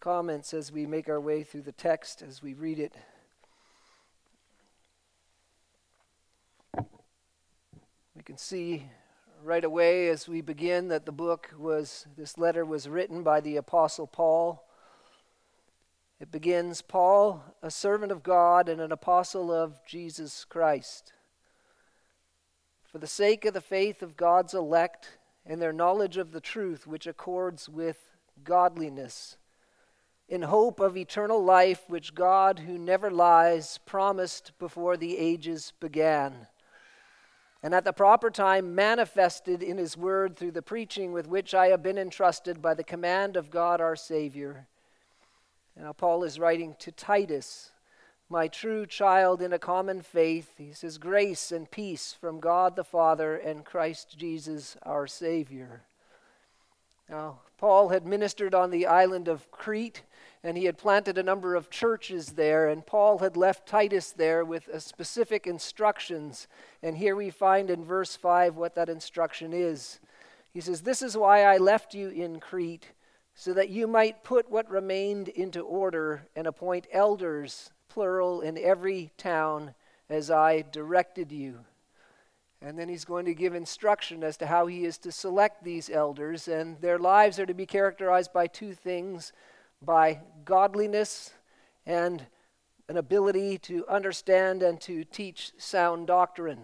comments as we make our way through the text, as we read it. We can see right away as we begin that this letter was written by the Apostle Paul. It begins, Paul, a servant of God and an apostle of Jesus Christ, for the sake of the faith of God's elect and their knowledge of the truth which accords with godliness, in hope of eternal life which God, who never lies, promised before the ages began, and at the proper time manifested in his word through the preaching with which I have been entrusted by the command of God our Savior. Now Paul is writing to Titus, my true child in a common faith. He says, grace and peace from God the Father and Christ Jesus our Savior. Now, Paul had ministered on the island of Crete, and he had planted a number of churches there, and Paul had left Titus there with specific instructions. And here we find in verse 5 what that instruction is. He says, this is why I left you in Crete, so that you might put what remained into order and appoint elders, plural, in every town, as I directed you. And then he's going to give instruction as to how he is to select these elders, and their lives are to be characterized by two things, by godliness and an ability to understand and to teach sound doctrine.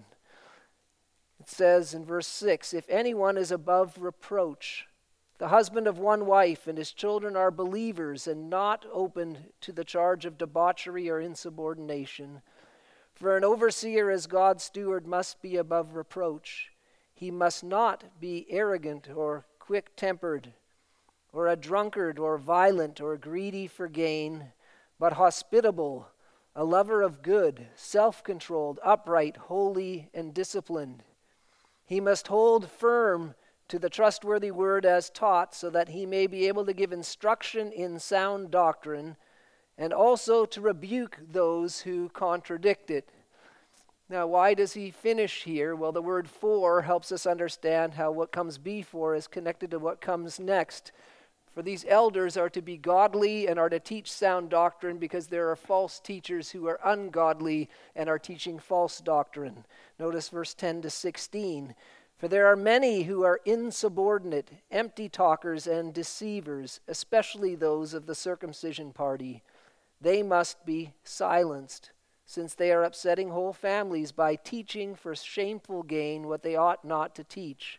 It says in verse 6, if anyone is above reproach, the husband of one wife and his children are believers and not open to the charge of debauchery or insubordination. For an overseer as God's steward must be above reproach. He must not be arrogant or quick-tempered, or a drunkard or violent or greedy for gain, but hospitable, a lover of good, self-controlled, upright, holy, and disciplined. He must hold firm to the trustworthy word as taught, so that he may be able to give instruction in sound doctrine, and also to rebuke those who contradict it. Now, why does he finish here? Well, the word for helps us understand how what comes before is connected to what comes next. For these elders are to be godly and are to teach sound doctrine, because there are false teachers who are ungodly and are teaching false doctrine. Notice verse 10 to 16. For there are many who are insubordinate, empty talkers and deceivers, especially those of the circumcision party. They must be silenced, since they are upsetting whole families by teaching for shameful gain what they ought not to teach.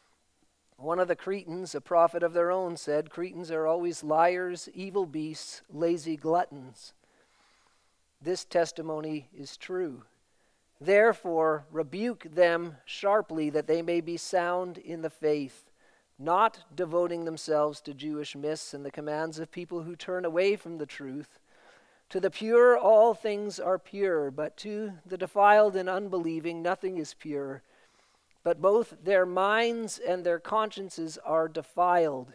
One of the Cretans, a prophet of their own, said, Cretans are always liars, evil beasts, lazy gluttons. This testimony is true. Therefore, rebuke them sharply, that they may be sound in the faith, not devoting themselves to Jewish myths and the commands of people who turn away from the truth. To the pure all things are pure, but to the defiled and unbelieving nothing is pure. But both their minds and their consciences are defiled.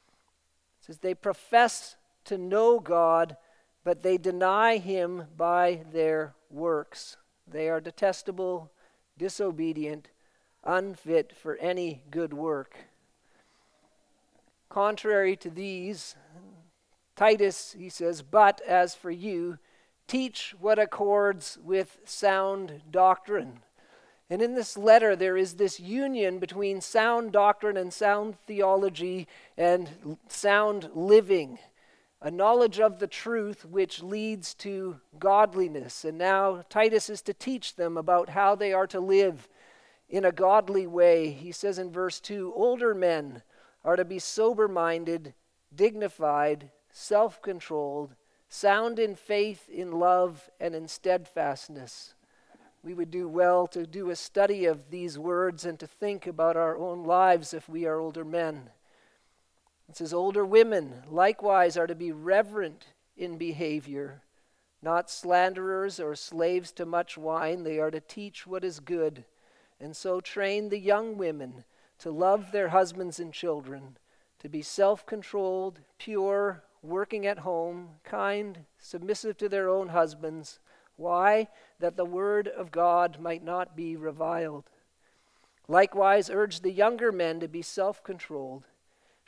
It says they profess to know God, but they deny him by their works. They are detestable, disobedient, unfit for any good work. Contrary to these, Titus, he says, but as for you, teach what accords with sound doctrine. And in this letter, there is this union between sound doctrine and sound theology and sound living, a knowledge of the truth which leads to godliness. And now Titus is to teach them about how they are to live in a godly way. He says in verse 2, older men are to be sober-minded, dignified, self-controlled, sound in faith, in love, and in steadfastness. We would do well to do a study of these words and to think about our own lives if we are older men. It says, older women likewise are to be reverent in behavior, not slanderers or slaves to much wine. They are to teach what is good, and so train the young women to love their husbands and children, to be self-controlled, pure, working at home, kind, submissive to their own husbands. Why? That the word of God might not be reviled. Likewise, urge the younger men to be self-controlled.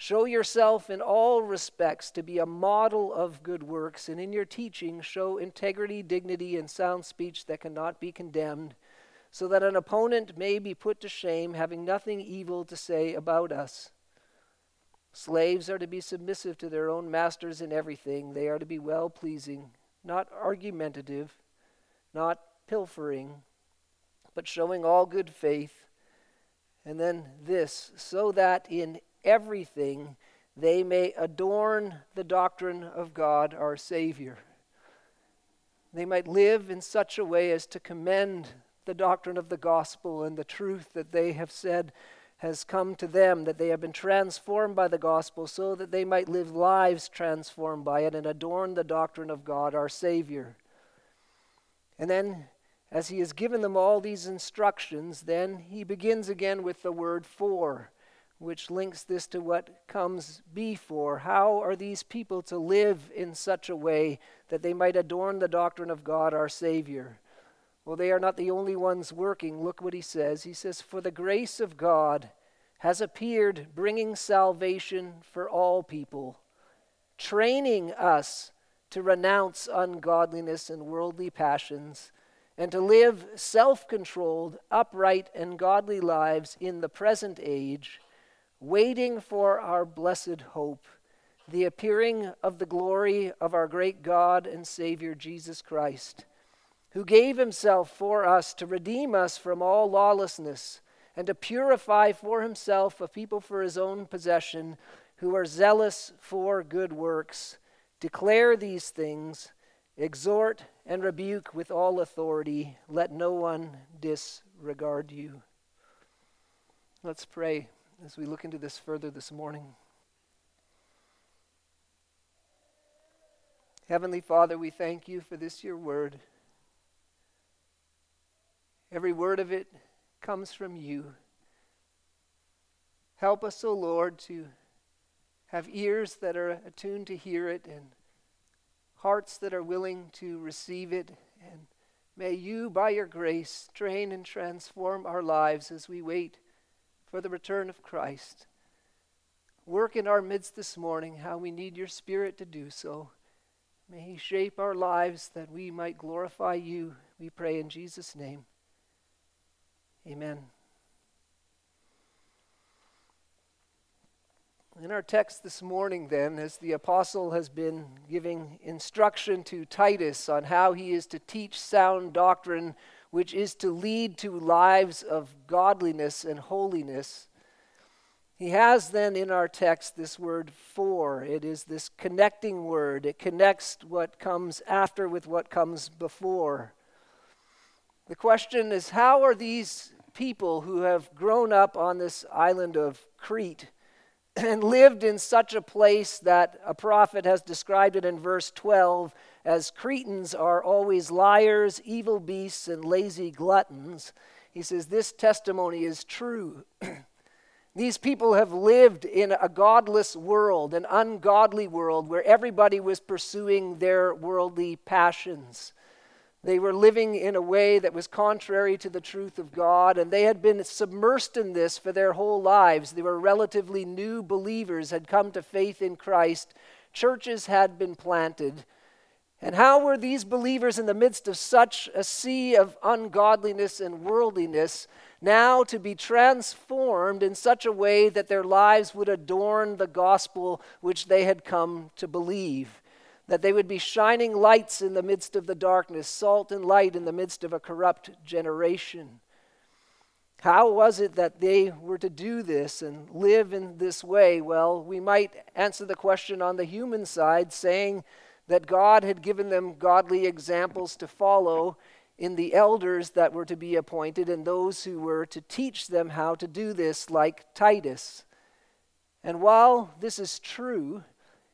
Show yourself in all respects to be a model of good works, and in your teaching show integrity, dignity, and sound speech that cannot be condemned, so that an opponent may be put to shame, having nothing evil to say about us. Slaves are to be submissive to their own masters in everything. They are to be well-pleasing, not argumentative, not pilfering, but showing all good faith. And then this, so that in everything they may adorn the doctrine of God our Savior. They might live in such a way as to commend the doctrine of the gospel and the truth that they have said has come to them, that they have been transformed by the gospel so that they might live lives transformed by it and adorn the doctrine of God our Savior. And then, as he has given them all these instructions, then he begins again with the word for, which links this to what comes before. How are these people to live in such a way that they might adorn the doctrine of God our Savior? Well, they are not the only ones working. Look what he says. He says, "For the grace of God has appeared, bringing salvation for all people, training us to renounce ungodliness and worldly passions, and to live self-controlled, upright, and godly lives in the present age, waiting for our blessed hope, the appearing of the glory of our great God and Savior Jesus Christ, who gave himself for us to redeem us from all lawlessness and to purify for himself a people for his own possession who are zealous for good works. Declare these things, exhort and rebuke with all authority. Let no one disregard you." Let's pray as we look into this further this morning. Heavenly Father, we thank you for this, your word. Every word of it comes from you. Help us, O Lord, to have ears that are attuned to hear it and hearts that are willing to receive it. And may you, by your grace, train and transform our lives as we wait for the return of Christ. Work in our midst this morning how we need your Spirit to do so. May he shape our lives that we might glorify you. We pray in Jesus' name. Amen. In our text this morning then, as the apostle has been giving instruction to Titus on how he is to teach sound doctrine, which is to lead to lives of godliness and holiness, he has then in our text this word for. It is this connecting word. It connects what comes after with what comes before. The question is, how are these people who have grown up on this island of Crete and lived in such a place that a prophet has described it in verse 12 as Cretans are always liars, evil beasts, and lazy gluttons? He says this testimony is true. These people have lived in a godless world, an ungodly world, where everybody was pursuing their worldly passions. They were living in a way that was contrary to the truth of God, and they had been submersed in this for their whole lives. They were relatively new believers, had come to faith in Christ. Churches had been planted. And how were these believers in the midst of such a sea of ungodliness and worldliness now to be transformed in such a way that their lives would adorn the gospel which they had come to believe? That they would be shining lights in the midst of the darkness, salt and light in the midst of a corrupt generation. How was it that they were to do this and live in this way? Well, we might answer the question on the human side, saying that God had given them godly examples to follow in the elders that were to be appointed and those who were to teach them how to do this, like Titus. And while this is true,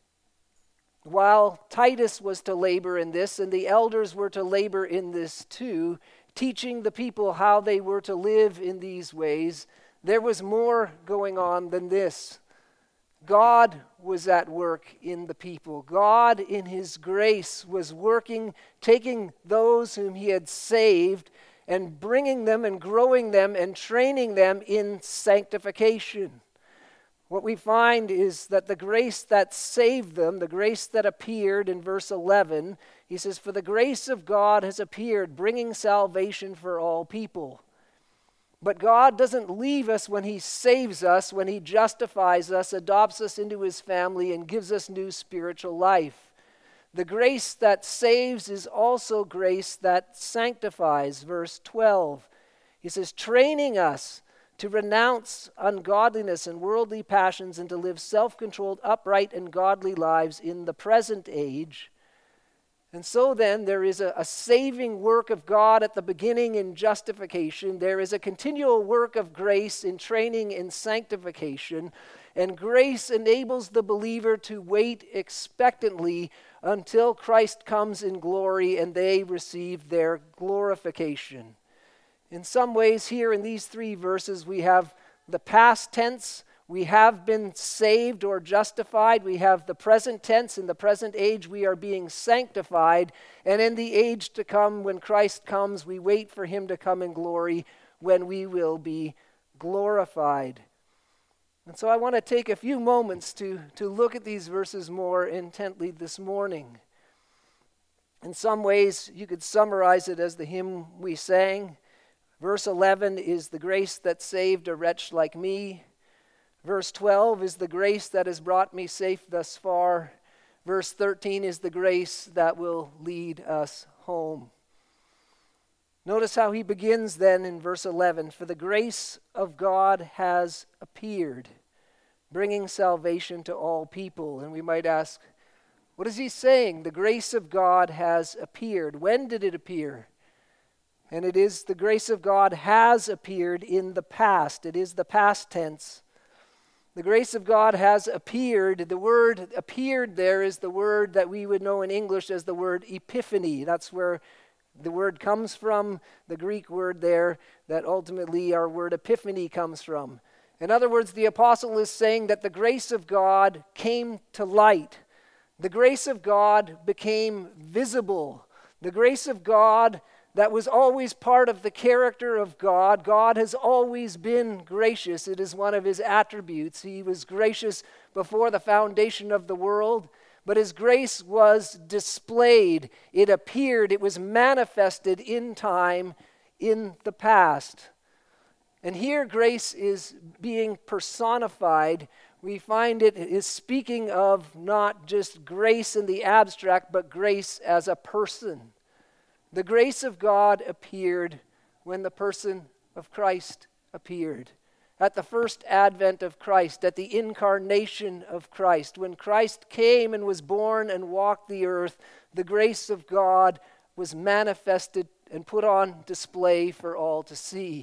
while Titus was to labor in this and the elders were to labor in this too, teaching the people how they were to live in these ways, there was more going on than this. God was at work in the people. God in his grace was working, taking those whom he had saved and bringing them and growing them and training them in sanctification. what we find is that the grace that saved them, the grace that appeared in verse 11, he says, "For the grace of God has appeared, bringing salvation for all people." But God doesn't leave us when he saves us, when he justifies us, adopts us into his family, and gives us new spiritual life. The grace that saves is also grace that sanctifies. Verse 12, he says, "Training us to renounce ungodliness and worldly passions and to live self-controlled, upright, and godly lives in the present age." And so then there is a saving work of God at the beginning in justification. There is a continual work of grace in training in sanctification. And grace enables the believer to wait expectantly until Christ comes in glory and they receive their glorification. In some ways here in these 3 verses we have the past tense. We have been saved or justified. We have the present tense. In the present age, we are being sanctified. And in the age to come, when Christ comes, we wait for him to come in glory when we will be glorified. And so I want to take a few moments to look at these verses more intently this morning. In some ways, you could summarize it as the hymn we sang. Verse 11 is the grace that saved a wretch like me. Verse 12 is the grace that has brought me safe thus far. Verse 13 is the grace that will lead us home. Notice how he begins then in verse 11. "For the grace of God has appeared, bringing salvation to all people." And we might ask, what is he saying? The grace of God has appeared. When did it appear? And it is the grace of God has appeared in the past. It is the past tense. The grace of God has appeared. The word appeared there is the word that we would know in English as the word epiphany. That's where the word comes from, the Greek word there that ultimately our word epiphany comes from. In other words, the apostle is saying that the grace of God came to light. The grace of God became visible. The grace of God that was always part of the character of God. God has always been gracious. It is one of his attributes. He was gracious before the foundation of the world, but his grace was displayed. It appeared. It was manifested in time in the past. And here grace is being personified. We find it is speaking of not just grace in the abstract, but grace as a person. The grace of God appeared when the person of Christ appeared. At the first advent of Christ, at the incarnation of Christ. When Christ came and was born and walked the earth, the grace of God was manifested and put on display for all to see.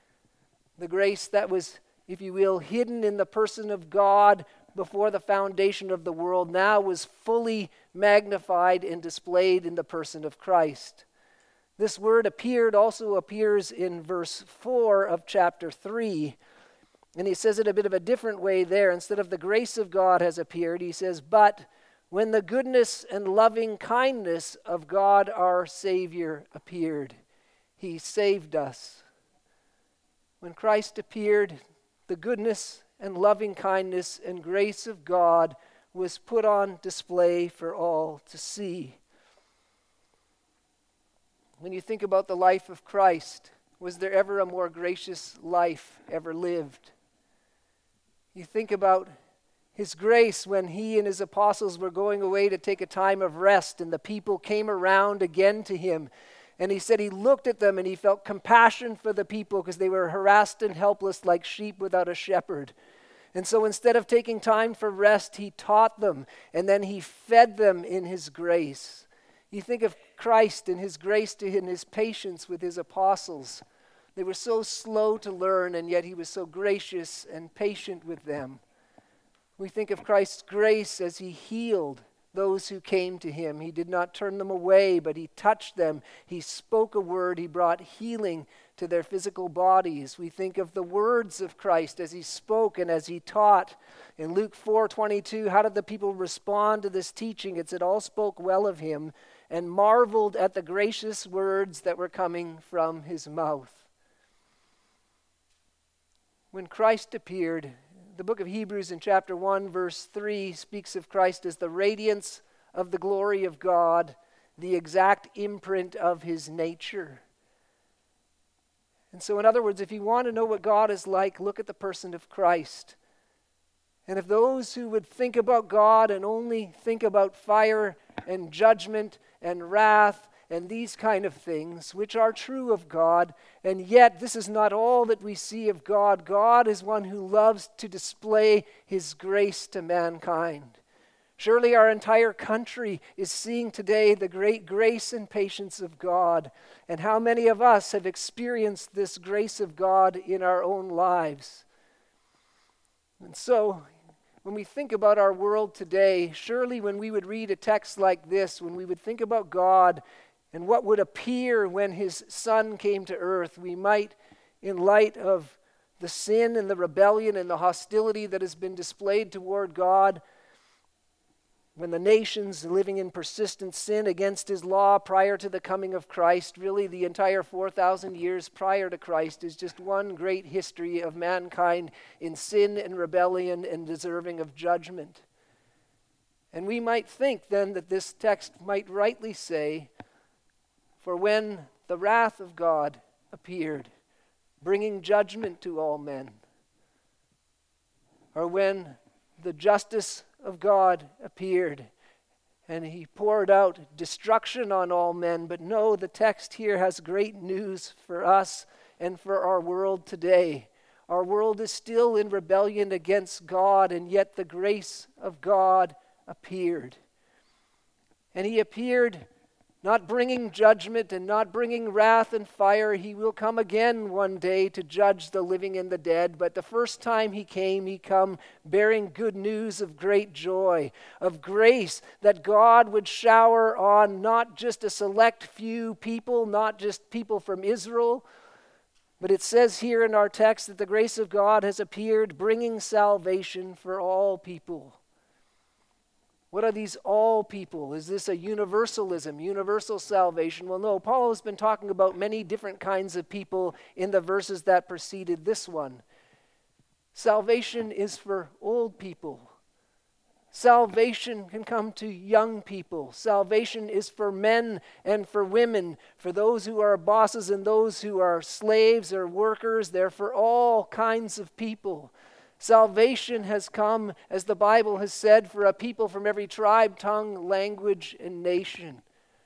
The grace that was, if you will, hidden in the person of God before the foundation of the world now was fully magnified and displayed in the person of Christ. This word appeared also appears in verse 4 of chapter 3. And he says it a bit of a different way there. Instead of the grace of God has appeared, he says, "But when the goodness and loving kindness of God our Savior appeared, he saved us." When Christ appeared, the goodness and loving kindness and grace of God was put on display for all to see. When you think about the life of Christ, was there ever a more gracious life ever lived? You think about his grace when he and his apostles were going away to take a time of rest, and the people came around again to him. And he said he looked at them and he felt compassion for the people because they were harassed and helpless like sheep without a shepherd. And so instead of taking time for rest, he taught them, and then he fed them in his grace. You think of Christ and his grace to him, his patience with his apostles. They were so slow to learn, and yet he was so gracious and patient with them. We think of Christ's grace as he healed those who came to him. He did not turn them away, but he touched them. He spoke a word. He brought healing to their physical bodies. We think of the words of Christ as he spoke and as he taught. In Luke 4:22, how did the people respond to this teaching? It said, all spoke well of him and marveled at the gracious words that were coming from his mouth. When Christ appeared, the book of Hebrews in chapter 1, verse 3 speaks of Christ as the radiance of the glory of God, the exact imprint of his nature. And so, in other words, if you want to know what God is like, look at the person of Christ. And if those who would think about God and only think about fire and judgment and wrath and these kind of things, which are true of God, and yet this is not all that we see of God. God is one who loves to display his grace to mankind. Surely our entire country is seeing today the great grace and patience of God. And how many of us have experienced this grace of God in our own lives? And so, when we think about our world today, surely when we would read a text like this, when we would think about God and what would appear when his Son came to earth, we might, in light of the sin and the rebellion and the hostility that has been displayed toward God, when the nations living in persistent sin against his law prior to the coming of Christ, really the entire 4,000 years prior to Christ is just one great history of mankind in sin and rebellion and deserving of judgment. And we might think then that this text might rightly say, for when the wrath of God appeared, bringing judgment to all men, or when the justice of God appeared and he poured out destruction on all men. But no, the text here has great news for us and for our world today. Our world is still in rebellion against God, and yet the grace of God appeared. And he appeared not bringing judgment and not bringing wrath and fire. He will come again one day to judge the living and the dead. But the first time he came, he come bearing good news of great joy, of grace that God would shower on not just a select few people, not just people from Israel, but it says here in our text that the grace of God has appeared, bringing salvation for all people. What are these all people? Is this a universalism, universal salvation? Well, no, Paul has been talking about many different kinds of people in the verses that preceded this one. Salvation is for old people. Salvation can come to young people. Salvation is for men and for women, for those who are bosses and those who are slaves or workers. They're for all kinds of people. Salvation has come, as the Bible has said, for a people from every tribe, tongue, language, and nation.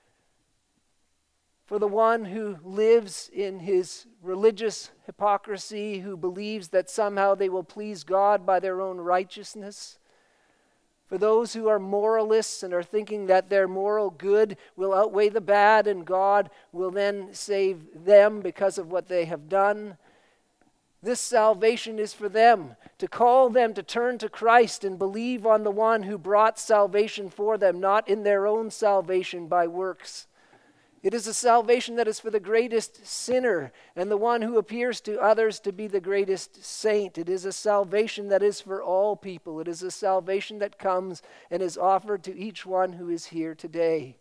For the one who lives in his religious hypocrisy, who believes that somehow they will please God by their own righteousness. For those who are moralists and are thinking that their moral good will outweigh the bad and God will then save them because of what they have done. This salvation is for them, to call them to turn to Christ and believe on the one who brought salvation for them, not in their own salvation by works. It is a salvation that is for the greatest sinner and the one who appears to others to be the greatest saint. It is a salvation that is for all people. It is a salvation that comes and is offered to each one who is here today.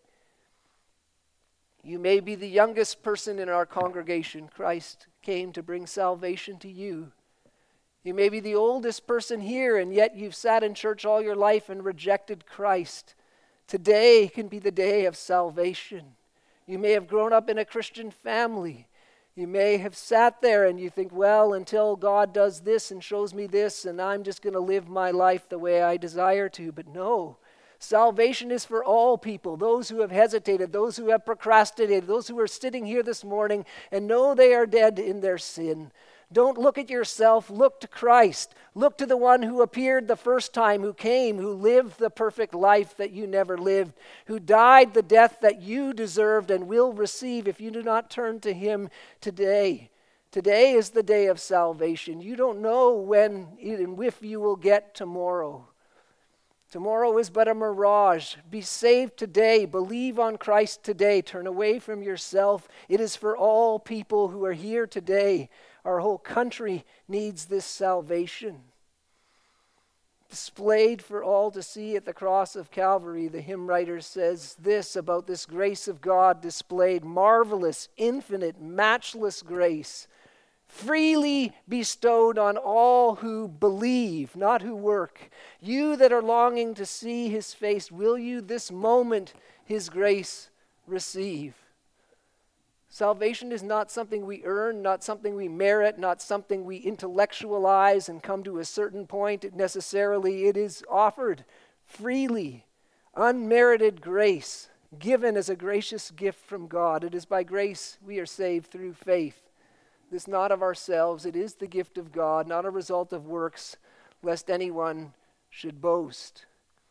You may be the youngest person in our congregation. Christ came to bring salvation to you. You may be the oldest person here, and yet you've sat in church all your life and rejected Christ. Today can be the day of salvation. You may have grown up in a Christian family. You may have sat there and you think, well, until God does this and shows me this, and I'm just going to live my life the way I desire to. But no. Salvation is for all people, those who have hesitated, those who have procrastinated, those who are sitting here this morning and know they are dead in their sin. Don't look at yourself, look to Christ. Look to the one who appeared the first time, who came, who lived the perfect life that you never lived, who died the death that you deserved and will receive if you do not turn to him today. Today is the day of salvation. You don't know when and if you will get tomorrow. Tomorrow is but a mirage. Be saved today. Believe on Christ today. Turn away from yourself. It is for all people who are here today. Our whole country needs this salvation. Displayed for all to see at the cross of Calvary, the hymn writer says this about this grace of God displayed. Marvelous, infinite, matchless grace. freely bestowed on all who believe, not who work. You that are longing to see his face, will you this moment his grace receive? Salvation is not something we earn, not something we merit, not something we intellectualize and come to a certain point necessarily. It is offered freely, unmerited grace, given as a gracious gift from God. It is by grace we are saved through faith. This not of ourselves, it is the gift of God, not a result of works, lest anyone should boast.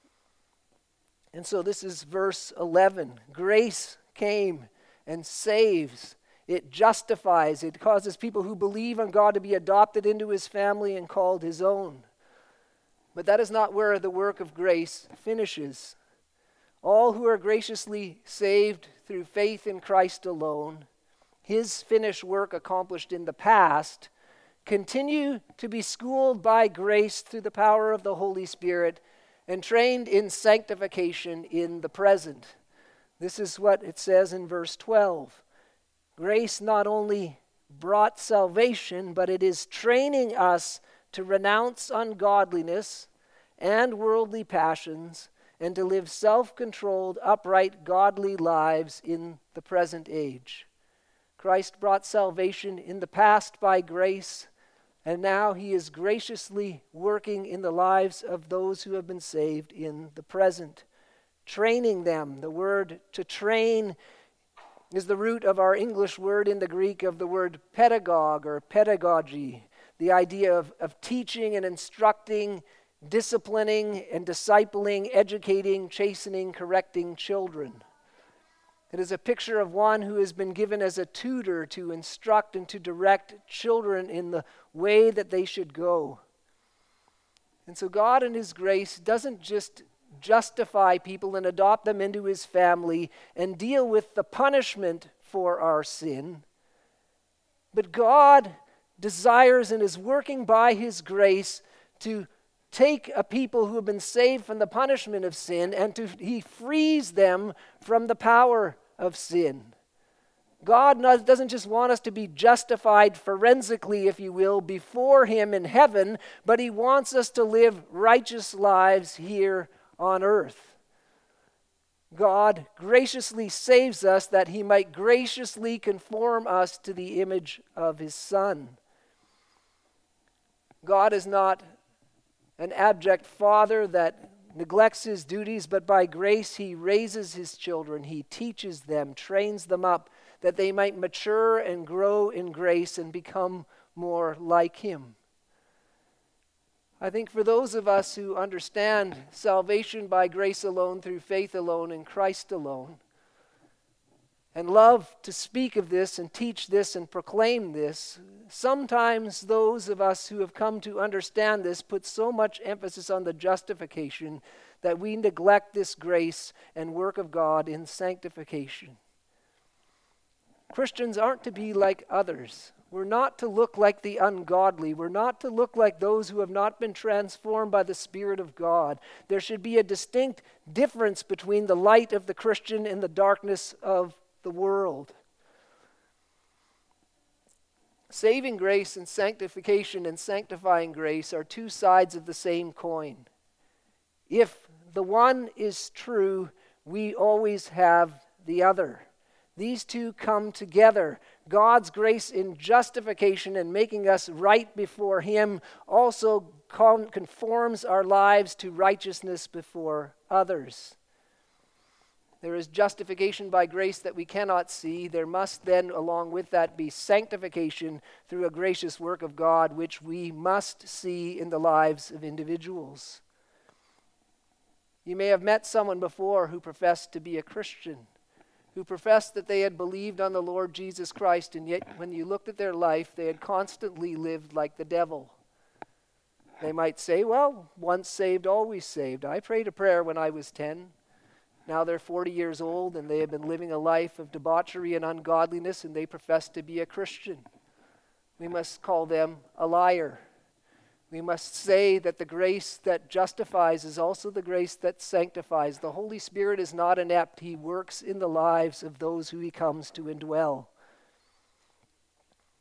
And so this is verse 11. Grace came and saves. It justifies. It causes people who believe on God to be adopted into his family and called his own. But that is not where the work of grace finishes. All who are graciously saved through faith in Christ alone, his finished work accomplished in the past, continue to be schooled by grace through the power of the Holy Spirit and trained in sanctification in the present. This is what it says in verse 12. Grace not only brought salvation, but it is training us to renounce ungodliness and worldly passions and to live self-controlled, upright, godly lives in the present age. Christ brought salvation in the past by grace, and now he is graciously working in the lives of those who have been saved in the present, training them. The word to train is the root of our English word in the Greek of the word pedagogue or pedagogy, the idea of teaching and instructing, disciplining and discipling, educating, chastening, correcting children. It is a picture of one who has been given as a tutor to instruct and to direct children in the way that they should go. And so God in his grace doesn't just justify people and adopt them into his family and deal with the punishment for our sin, but God desires and is working by his grace to take a people who have been saved from the punishment of sin and he frees them from the power of sin. God doesn't just want us to be justified forensically, if you will, before him in heaven, but he wants us to live righteous lives here on earth. God graciously saves us that he might graciously conform us to the image of his Son. God is not an abject father that neglects his duties, but by grace he raises his children. He teaches them, trains them up, that they might mature and grow in grace and become more like him. I think for those of us who understand salvation by grace alone, through faith alone, in Christ alone, and love to speak of this and teach this and proclaim this, sometimes those of us who have come to understand this put so much emphasis on the justification that we neglect this grace and work of God in sanctification. Christians aren't to be like others. We're not to look like the ungodly. We're not to look like those who have not been transformed by the Spirit of God. There should be a distinct difference between the light of the Christian and the darkness of the world. Saving grace and sanctification and sanctifying grace are two sides of the same coin. If the one is true, we always have the other. These two come together. God's grace in justification and making us right before him also conforms our lives to righteousness before others. There is justification by grace that we cannot see. There must then, along with that, be sanctification through a gracious work of God, which we must see in the lives of individuals. You may have met someone before who professed to be a Christian, who professed that they had believed on the Lord Jesus Christ, and yet when you looked at their life, they had constantly lived like the devil. They might say, well, once saved, always saved. I prayed a prayer when I was 10. Now they're 40 years old and they have been living a life of debauchery and ungodliness, and they profess to be a Christian. We must call them a liar. We must say that the grace that justifies is also the grace that sanctifies. The Holy Spirit is not inept. He works in the lives of those who he comes to indwell.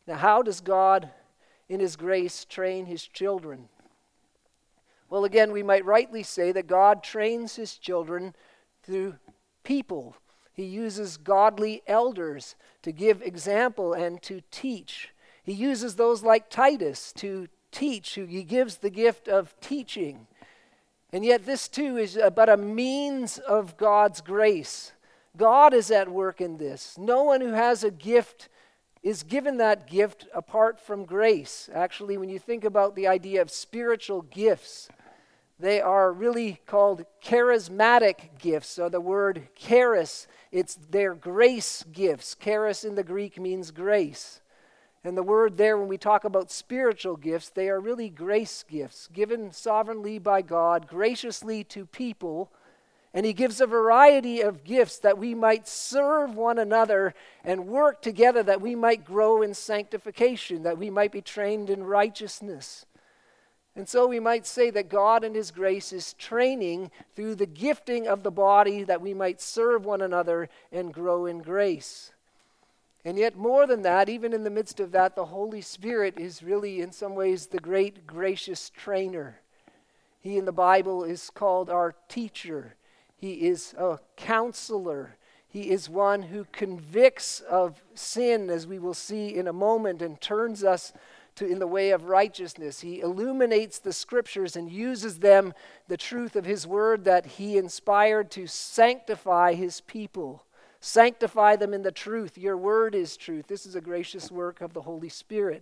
Now, how does God, in his grace, train his children? Well, again, we might rightly say that God trains his children through people. He uses godly elders to give example and to teach. He uses those like Titus to teach, who he gives the gift of teaching. And yet this too is but a means of God's grace. God is at work in this. No one who has a gift is given that gift apart from grace. Actually, when you think about the idea of spiritual gifts, they are really called charismatic gifts, or the word charis. It's their grace gifts. Charis in the Greek means grace. And the word there, when we talk about spiritual gifts, they are really grace gifts, given sovereignly by God, graciously to people. And he gives a variety of gifts that we might serve one another and work together, that we might grow in sanctification, that we might be trained in righteousness. And so we might say that God in his grace is training through the gifting of the body, that we might serve one another and grow in grace. And yet more than that, even in the midst of that, the Holy Spirit is really in some ways the great gracious trainer. He in the Bible is called our teacher. He is a counselor. He is one who convicts of sin, as we will see in a moment, and turns us in the way of righteousness. He illuminates the scriptures and uses them, the truth of his word that he inspired, to sanctify his people. Sanctify them in the truth. Your word is truth. This is a gracious work of the Holy Spirit.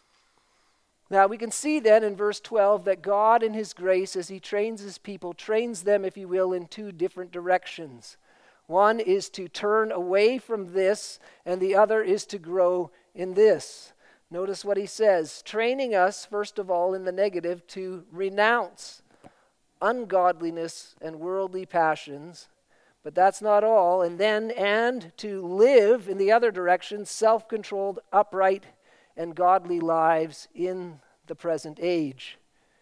Now we can see then in verse 12 that God in his grace, as he trains his people, trains them, if you will, in two different directions. One is to turn away from this, and the other is to grow in this. Notice what he says, training us, first of all, in the negative, to renounce ungodliness and worldly passions. But that's not all. And to live in the other direction, self-controlled, upright, and godly lives in the present age.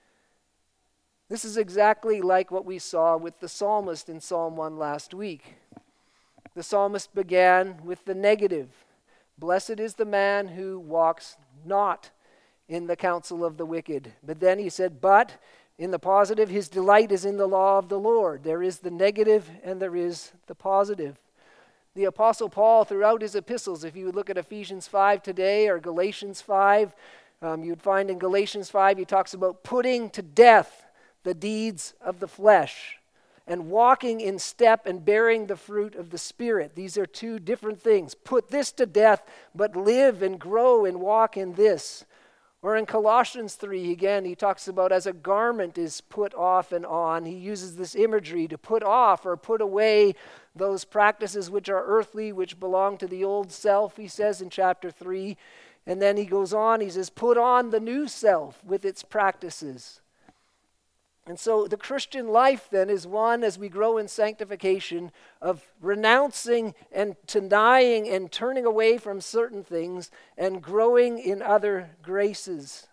This is exactly like what we saw with the psalmist in Psalm 1 last week. The psalmist began with the negative. Blessed is the man who walks not in the counsel of the wicked. But then he said, but in the positive, his delight is in the law of the Lord. There is the negative and there is the positive. The Apostle Paul, throughout his epistles, if you would look at Ephesians 5 today or Galatians 5, you'd find in Galatians 5 he talks about putting to death the deeds of the flesh and walking in step and bearing the fruit of the Spirit. These are two different things. Put this to death, but live and grow and walk in this. Or in Colossians 3, again, he talks about as a garment is put off and on. He uses this imagery to put off or put away those practices which are earthly, which belong to the old self, he says in chapter 3. And then he goes on, he says, put on the new self with its practices. And so the Christian life then is one, as we grow in sanctification, of renouncing and denying and turning away from certain things and growing in other graces.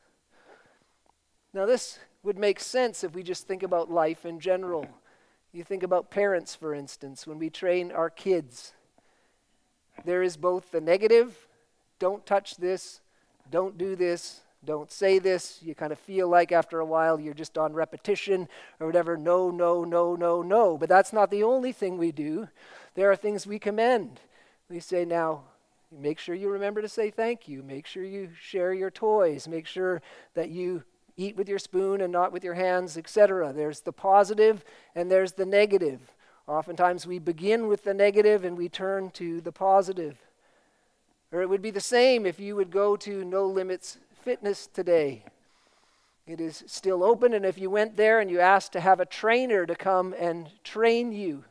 Now this would make sense if we just think about life in general. You think about parents, for instance, when we train our kids. There is both the negative, don't touch this, don't do this, don't say this. You kind of feel like after a while you're just on repetition or whatever. No, no, no, no, no. But that's not the only thing we do. There are things we commend. We say, now, make sure you remember to say thank you. Make sure you share your toys. Make sure that you eat with your spoon and not with your hands, etc. There's the positive and there's the negative. Oftentimes we begin with the negative and we turn to the positive. Or it would be the same if you would go to No Limits Fitness today. It is still open, and if you went there and you asked to have a trainer to come and train you,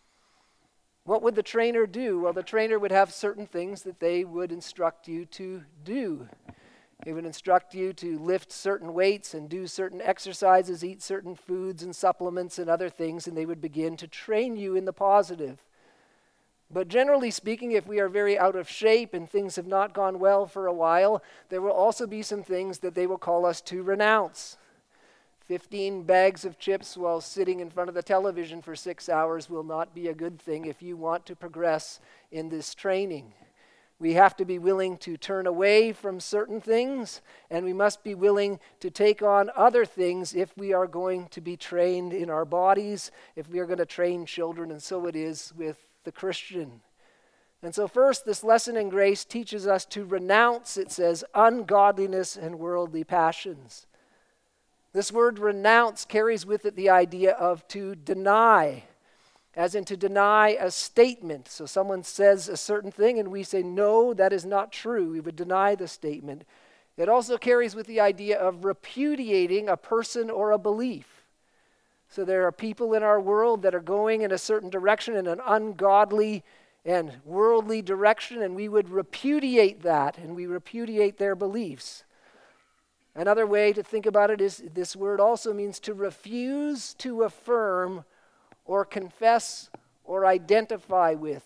what would the trainer do? Well, the trainer would have certain things that they would instruct you to do. They would instruct you to lift certain weights and do certain exercises, eat certain foods and supplements and other things, and they would begin to train you in the positive. But generally speaking, if we are very out of shape and things have not gone well for a while, there will also be some things that they will call us to renounce. 15 bags of chips while sitting in front of the television for 6 hours will not be a good thing if you want to progress in this training. We have to be willing to turn away from certain things, and we must be willing to take on other things if we are going to be trained in our bodies, if we are going to train children, and so it is with the Christian. And so first, this lesson in grace teaches us to renounce, it says, ungodliness and worldly passions. This word renounce carries with it the idea of to deny, as in to deny a statement. So someone says a certain thing and we say, no, that is not true. We would deny the statement. It also carries with the idea of repudiating a person or a belief. So there are people in our world that are going in a certain direction, in an ungodly and worldly direction, and we would repudiate that, and we repudiate their beliefs. Another way to think about it is this word also means to refuse to affirm or confess or identify with.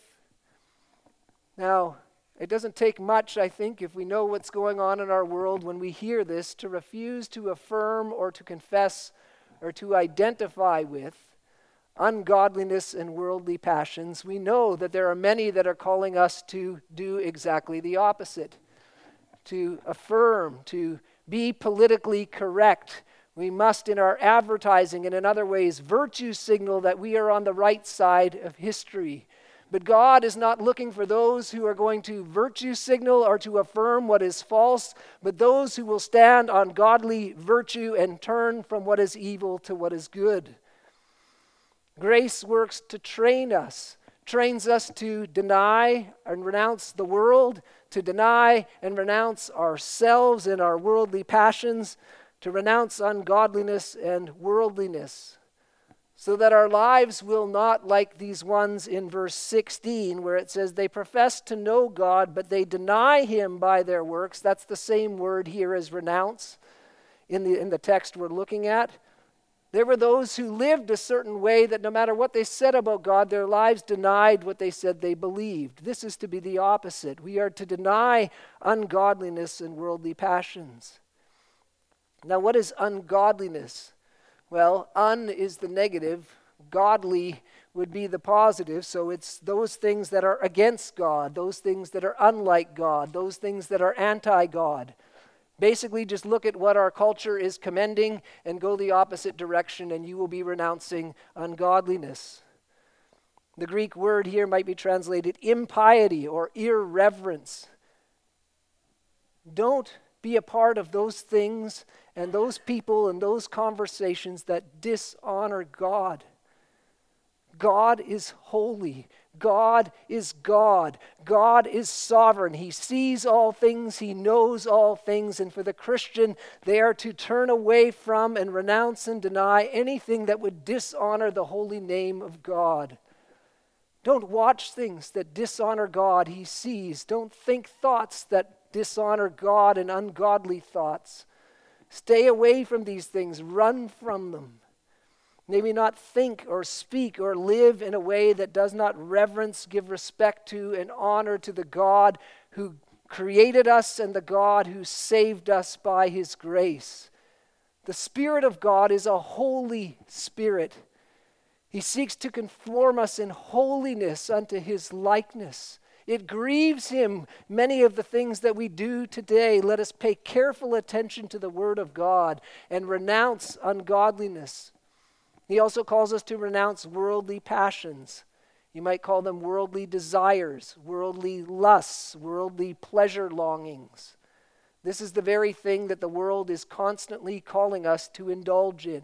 Now, it doesn't take much, I think, if we know what's going on in our world when we hear this, to refuse to affirm or to confess or to identify with ungodliness and worldly passions. We know that there are many that are calling us to do exactly the opposite, to affirm, to be politically correct. We must, in our advertising and in other ways, virtue signal that we are on the right side of history. But God is not looking for those who are going to virtue signal or to affirm what is false, but those who will stand on godly virtue and turn from what is evil to what is good. Grace works to train us, trains us to deny and renounce the world, to deny and renounce ourselves and our worldly passions, to renounce ungodliness and worldliness, so that our lives will not like these ones in verse 16, where it says, they profess to know God, but they deny him by their works. That's the same word here as renounce in the text we're looking at. There were those who lived a certain way that no matter what they said about God, their lives denied what they said they believed. This is to be the opposite. We are to deny ungodliness and worldly passions. Now, what is ungodliness? Well, is the negative. Godly would be the positive. So it's those things that are against God, those things that are unlike God, those things that are anti-God. Basically, just look at what our culture is commending and go the opposite direction, and you will be renouncing ungodliness. The Greek word here might be translated impiety or irreverence. Don't be a part of those things and those people and those conversations that dishonor God. God is holy. God is God. God is sovereign. He sees all things. He knows all things. And for the Christian, they are to turn away from and renounce and deny anything that would dishonor the holy name of God. Don't watch things that dishonor God. He sees. Don't think thoughts that dishonor God and ungodly thoughts. Stay away from these things. Run from them. Maybe not think or speak or live in a way that does not reverence, give respect to, and honor to the God who created us and the God who saved us by his grace. The Spirit of God is a holy Spirit. He seeks to conform us in holiness unto his likeness. It grieves him, many of the things that we do today. Let us pay careful attention to the Word of God and renounce ungodliness. He also calls us to renounce worldly passions. You might call them worldly desires, worldly lusts, worldly pleasure longings. This is the very thing that the world is constantly calling us to indulge in.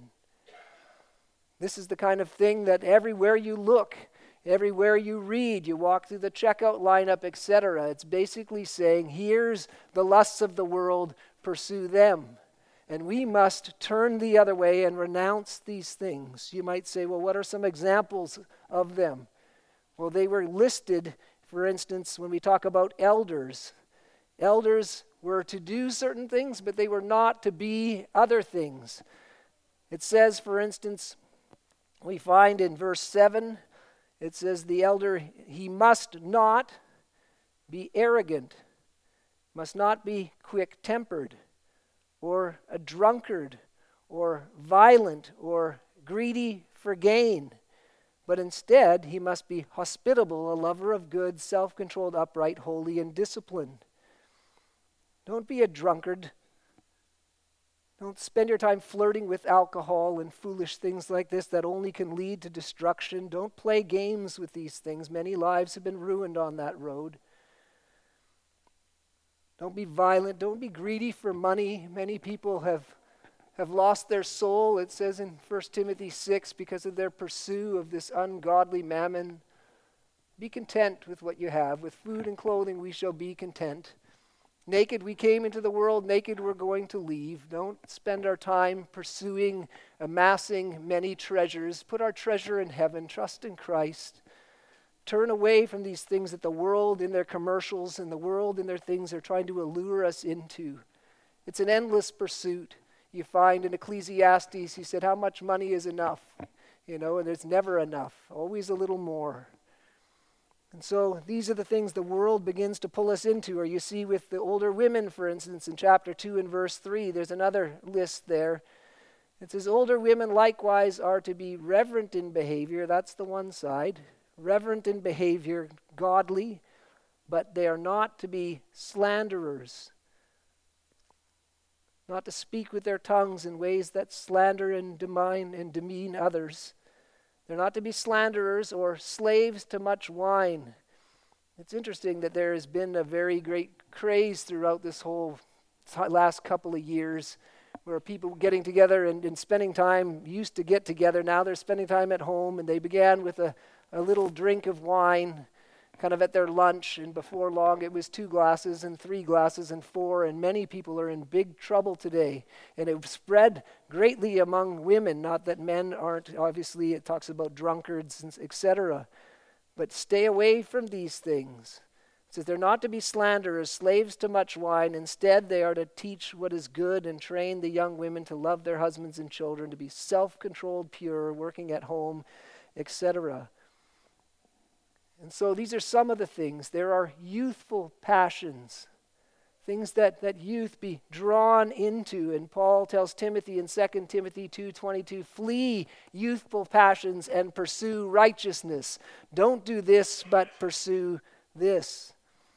This is the kind of thing that everywhere you look, everywhere you read, you walk through the checkout lineup, etc., it's basically saying, here's the lusts of the world, pursue them. And we must turn the other way and renounce these things. You might say, well, what are some examples of them? Well, they were listed, for instance, when we talk about elders. Elders were to do certain things, but they were not to be other things. It says, for instance, we find in verse 7, it says the elder, he must not be arrogant, must not be quick-tempered, or a drunkard, or violent, or greedy for gain. but instead he must be hospitable, a lover of good, self-controlled, upright, holy, and disciplined. Don't be a drunkard. Don't spend your time flirting with alcohol and foolish things like this that only can lead to destruction. Don't play games with these things. Many lives have been ruined on that road. Don't be violent. Don't be greedy for money. Many people have lost their soul, it says in 1 Timothy 6, because of their pursuit of this ungodly mammon. Be content with what you have. With food and clothing we shall be content. Naked we came into the world, naked we're going to leave. Don't spend our time pursuing, amassing many treasures. Put our treasure in heaven. Trust in Christ. Turn away from these things that the world in their commercials and the world in their things are trying to allure us into. It's an endless pursuit. You find in Ecclesiastes, he said, how much money is enough? And there's never enough. Always a little more. And so these are the things the world begins to pull us into. Or you see with the older women, for instance, in chapter 2 and verse 3, there's another list there. It says, older women likewise are to be reverent in behavior. That's the one side. Reverent in behavior, godly, but they are not to be slanderers. Not to speak with their tongues in ways that slander and demean others. They're not to be slanderers or slaves to much wine. It's interesting that there has been a very great craze throughout this whole last couple of years where people getting together and spending time, used to get together, now they're spending time at home, and they began with a little drink of wine kind of at their lunch, and before long it was 2 glasses and 3 glasses and 4, and many people are in big trouble today. And it spread greatly among women, not that men aren't, obviously it talks about drunkards, etc. But stay away from these things. It says they're not to be slanderers, slaves to much wine. Instead, they are to teach what is good and train the young women to love their husbands and children, to be self-controlled, pure, working at home, etc. And so these are some of the things. There are youthful passions, things that youth be drawn into. And Paul tells Timothy in 2 Timothy 2:22, flee youthful passions and pursue righteousness. Don't do this, but pursue this.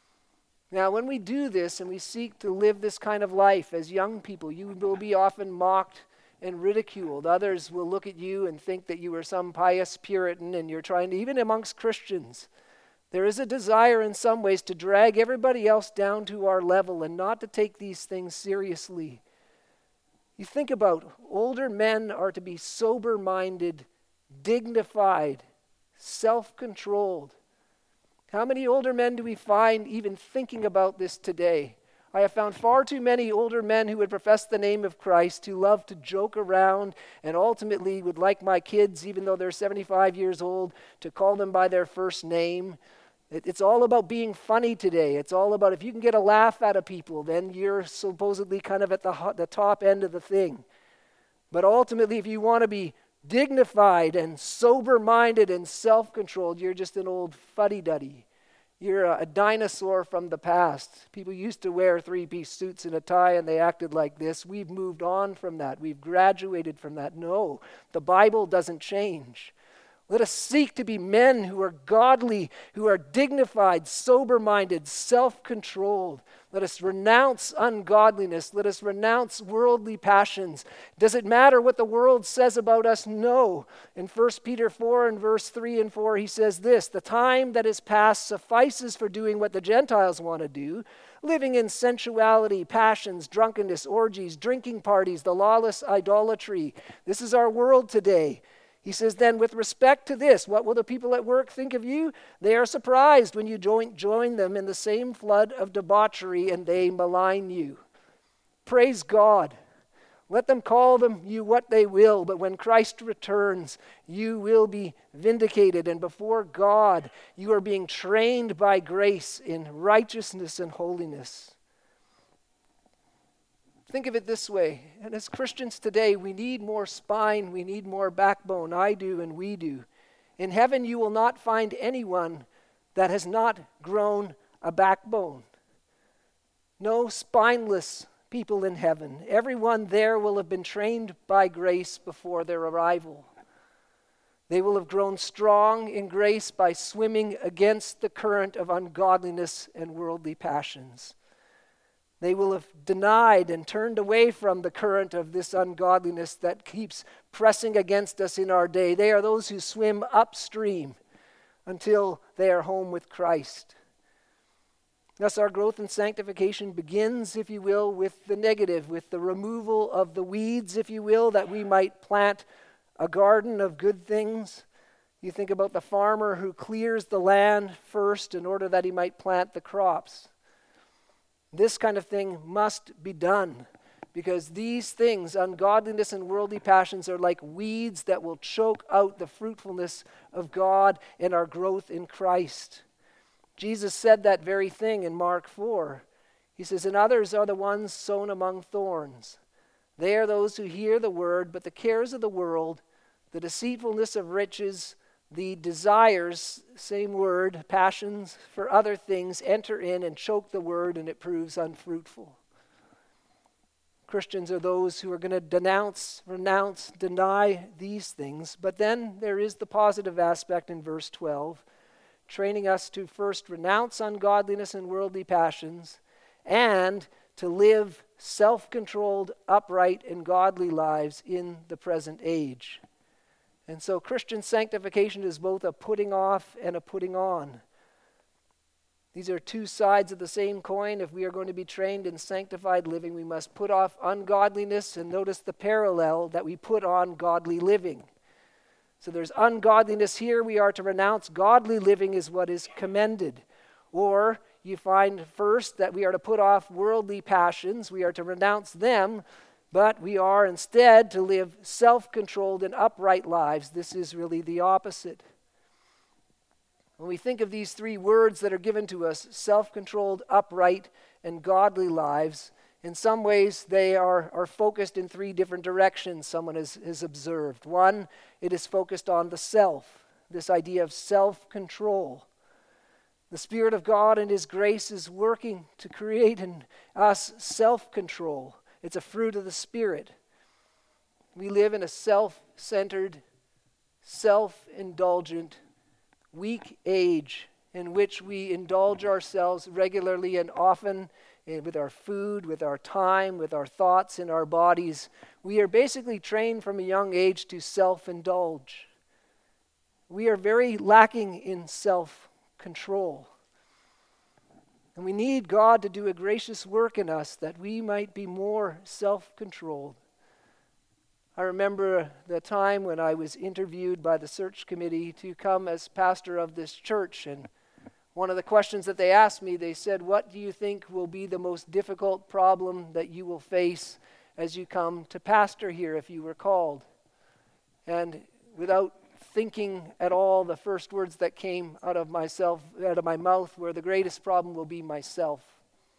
Now, when we do this and we seek to live this kind of life as young people, you will be often mocked and ridiculed. Others will look at you and think that you are some pious Puritan and you're trying to, even amongst Christians, there is a desire in some ways to drag everybody else down to our level and not to take these things seriously. You think about older men are to be sober-minded, dignified, self-controlled. How many older men do we find even thinking about this today? I have found far too many older men who would profess the name of Christ, who love to joke around and ultimately would like my kids, even though they're 75 years old, to call them by their first name. It's all about being funny today. It's all about if you can get a laugh out of people, then you're supposedly kind of at the top end of the thing. But ultimately, if you want to be dignified and sober-minded and self-controlled, you're just an old fuddy-duddy. You're a dinosaur from the past. People used to wear 3-piece suits and a tie and they acted like this. We've moved on from that. We've graduated from that. No, the Bible doesn't change. Let us seek to be men who are godly, who are dignified, sober-minded, self-controlled. Let us renounce ungodliness. Let us renounce worldly passions. Does it matter what the world says about us? No. In 1 Peter 4 and verse 3 and 4, he says this, the time that is past suffices for doing what the Gentiles want to do, living in sensuality, passions, drunkenness, orgies, drinking parties, the lawless idolatry. This is our world today. He says, then with respect to this, what will the people at work think of you? They are surprised when you join them in the same flood of debauchery and they malign you. Praise God. Let them call you what they will, but when Christ returns, you will be vindicated. And before God, you are being trained by grace in righteousness and holiness. Think of it this way, and as Christians today, we need more spine, we need more backbone. I do and we do. In heaven, you will not find anyone that has not grown a backbone. No spineless people in heaven. Everyone there will have been trained by grace before their arrival. They will have grown strong in grace by swimming against the current of ungodliness and worldly passions. They will have denied and turned away from the current of this ungodliness that keeps pressing against us in our day. They are those who swim upstream until they are home with Christ. Thus, our growth in sanctification begins, if you will, with the negative, with the removal of the weeds, if you will, that we might plant a garden of good things. You think about the farmer who clears the land first in order that he might plant the crops. This kind of thing must be done because these things, ungodliness and worldly passions, are like weeds that will choke out the fruitfulness of God and our growth in Christ. Jesus said that very thing in Mark 4. He says, "And others are the ones sown among thorns. They are those who hear the word, but the cares of the world, the deceitfulness of riches, the desires," same word, passions for other things, enter in and choke the word, and it proves unfruitful. Christians are those who are going to denounce, renounce, deny these things. But then there is the positive aspect in verse 12, training us to first renounce ungodliness and worldly passions and to live self-controlled, upright, and godly lives in the present age. And so Christian sanctification is both a putting off and a putting on. These are two sides of the same coin. If we are going to be trained in sanctified living, we must put off ungodliness, and notice the parallel that we put on godly living. So there's ungodliness here. We are to renounce. Godly living is what is commended. Or you find first that we are to put off worldly passions. We are to renounce them. But we are instead to live self-controlled and upright lives. This is really the opposite. When we think of these three words that are given to us, self-controlled, upright, and godly lives, in some ways they are focused in three different directions, someone has observed. One, it is focused on the self, this idea of self-control. The Spirit of God and His grace is working to create in us self-control. It's a fruit of the Spirit. We live in a self-centered, self-indulgent, weak age in which we indulge ourselves regularly and often with our food, with our time, with our thoughts, in our bodies. We are basically trained from a young age to self-indulge. We are very lacking in self-control. And we need God to do a gracious work in us that we might be more self-controlled. I remember the time when I was interviewed by the search committee to come as pastor of this church, and one of the questions that they asked me, they said, "What do you think will be the most difficult problem that you will face as you come to pastor here if you were called?" And without thinking at all, the first words that came out of my mouth were, "The greatest problem will be myself."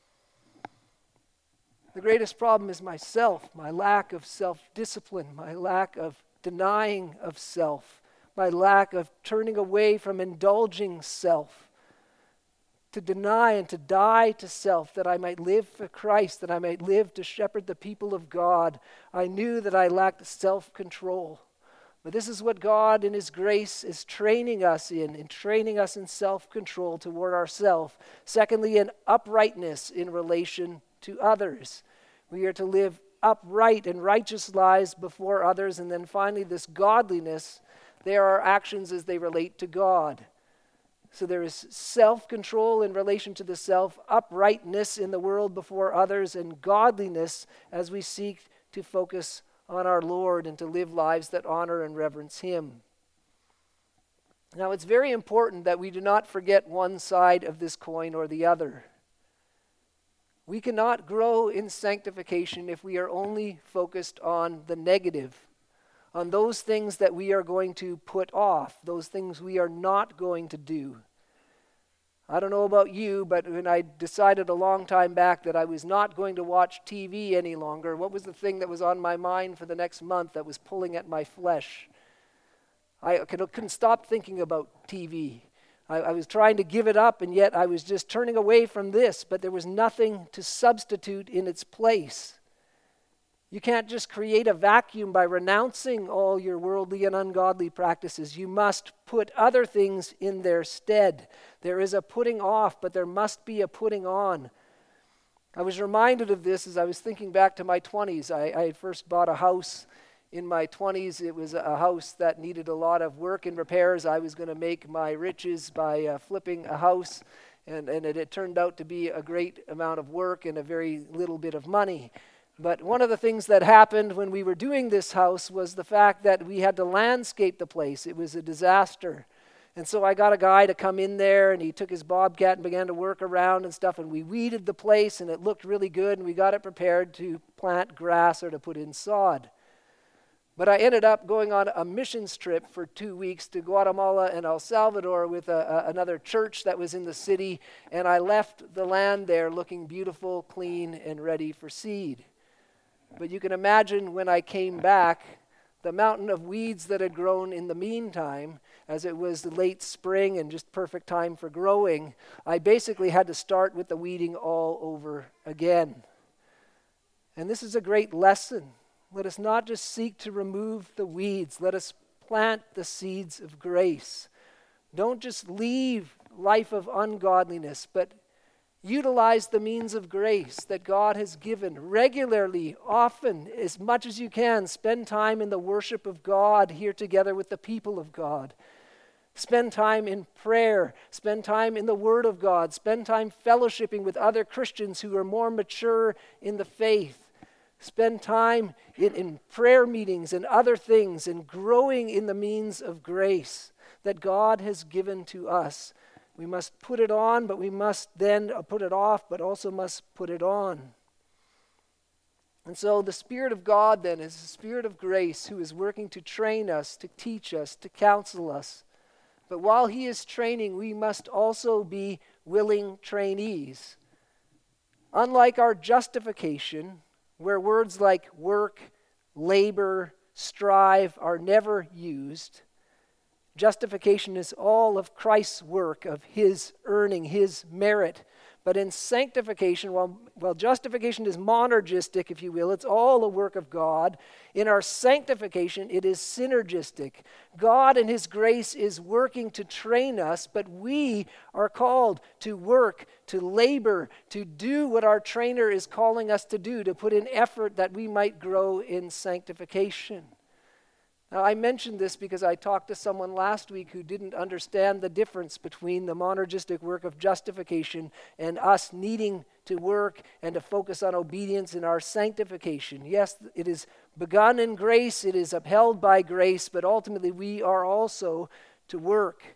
The greatest problem is myself, my lack of self-discipline, my lack of denying of self, my lack of turning away from indulging self, to deny and to die to self, that I might live for Christ, that I might live to shepherd the people of God. I knew that I lacked self-control. But this is what God in His grace is training us in training us in self-control toward ourselves. Secondly, in uprightness in relation to others. We are to live upright and righteous lives before others. And then finally, this godliness, there are actions as they relate to God. So there is self-control in relation to the self, uprightness in the world before others, and godliness as we seek to focus on our Lord and to live lives that honor and reverence Him. Now, it's very important that we do not forget one side of this coin or the other. We cannot grow in sanctification if we are only focused on the negative, on those things that we are going to put off, those things we are not going to do. I don't know about you, but when I decided a long time back that I was not going to watch TV any longer, what was the thing that was on my mind for the next month that was pulling at my flesh? I couldn't stop thinking about TV. I was trying to give it up, and yet I was just turning away from this, but there was nothing to substitute in its place. You can't just create a vacuum by renouncing all your worldly and ungodly practices. You must put other things in their stead. There is a putting off, but there must be a putting on. I was reminded of this as I was thinking back to my 20s. I had first bought a house in my 20s. It was a house that needed a lot of work and repairs. I was going to make my riches by flipping a house, and it turned out to be a great amount of work and a very little bit of money. But one of the things that happened when we were doing this house was the fact that we had to landscape the place. It was a disaster. And so I got a guy to come in there, and he took his bobcat and began to work around and stuff, and we weeded the place, and it looked really good, and we got it prepared to plant grass or to put in sod. But I ended up going on a missions trip for 2 weeks to Guatemala and El Salvador with another church that was in the city, and I left the land there looking beautiful, clean, and ready for seed. But you can imagine when I came back, the mountain of weeds that had grown in the meantime, as it was the late spring and just perfect time for growing, I basically had to start with the weeding all over again. And this is a great lesson. Let us not just seek to remove the weeds. Let us plant the seeds of grace. Don't just leave life of ungodliness, but utilize the means of grace that God has given regularly, often, as much as you can. Spend time in the worship of God here together with the people of God. Spend time in prayer. Spend time in the Word of God. Spend time fellowshipping with other Christians who are more mature in the faith. Spend time in prayer meetings and other things and growing in the means of grace that God has given to us. We must put it on, but we must then put it off, but also must put it on. And so the Spirit of God then is the Spirit of grace who is working to train us, to teach us, to counsel us. But while He is training, we must also be willing trainees. Unlike our justification, where words like work, labor, strive are never used, justification is all of Christ's work, of His earning, His merit. But in sanctification, while justification is monergistic, if you will, it's all a work of God. In our sanctification, it is synergistic. God in His grace is working to train us, but we are called to work, to labor, to do what our trainer is calling us to do, to put in effort that we might grow in sanctification. Now, I mentioned this because I talked to someone last week who didn't understand the difference between the monergistic work of justification and us needing to work and to focus on obedience in our sanctification. Yes, it is begun in grace, it is upheld by grace, but ultimately we are also to work.